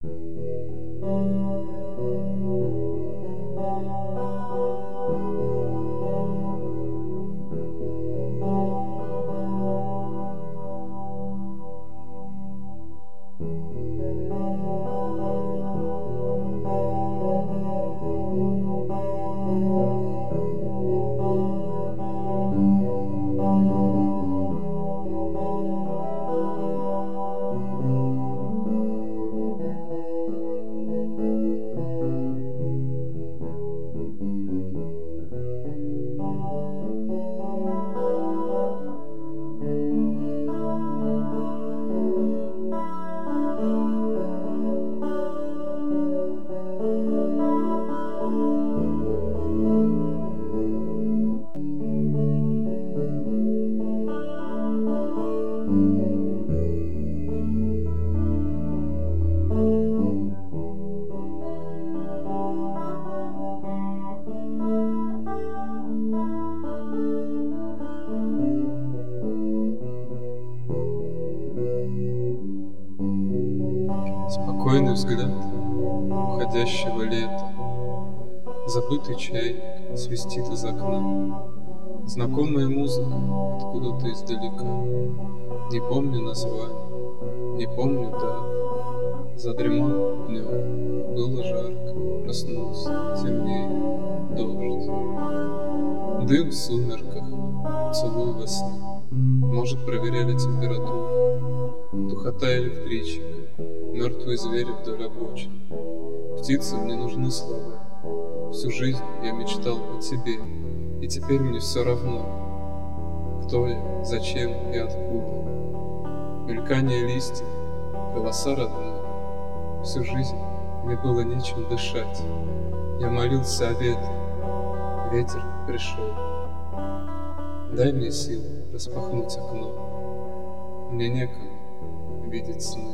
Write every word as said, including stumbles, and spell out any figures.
Спокойный взгляд уходящего лета, забытый чайник свистит из окна, знакомая музыка откуда-то издалека. Не помню названий, не помню дат, задремал днем, было жарко, проснулся, темнее, дождь. Дым в сумерках, поцелуй во сне, может, проверяли температуру, духота электричек, мертвые звери вдоль обочин. Птицам не нужны слова. Всю жизнь я мечтал о тебе, и теперь мне все равно, кто я, зачем и откуда. Мелькание листьев, голоса родные. Всю жизнь мне было нечем дышать. Я молился о ветре, ветер пришел. Дай мне силу распахнуть окно, мне некому видеть сны.